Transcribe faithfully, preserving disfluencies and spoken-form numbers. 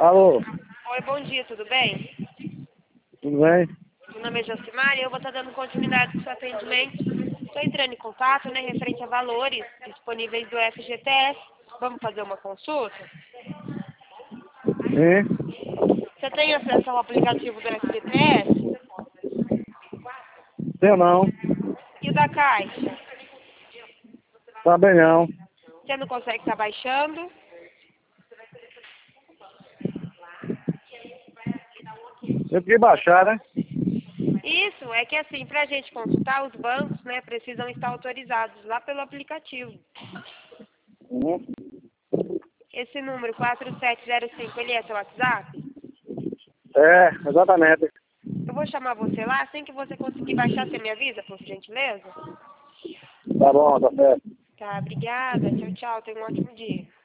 Alô, Oi, bom dia, tudo bem? tudo bem? Meu nome é Josimar e eu vou estar dando continuidade com o seu atendimento. Estou entrando em contato, né, referente a valores disponíveis do F G T S. Vamos fazer uma consulta? Sim? Você tem acesso ao aplicativo do F G T S? Tem não? E o da Caixa? Também não. Você não consegue estar baixando? Eu que baixar, né? Isso, é que assim, para a gente consultar, os bancos, né, precisam estar autorizados lá pelo aplicativo. Uhum. Esse número quatro sete zero cinco, ele é seu WhatsApp? É, exatamente. Eu vou chamar você lá, assim que você conseguir baixar, você me avisa, por gentileza? Tá bom, tá certo. Tá, obrigada. Tchau, tchau. Tenha um ótimo dia.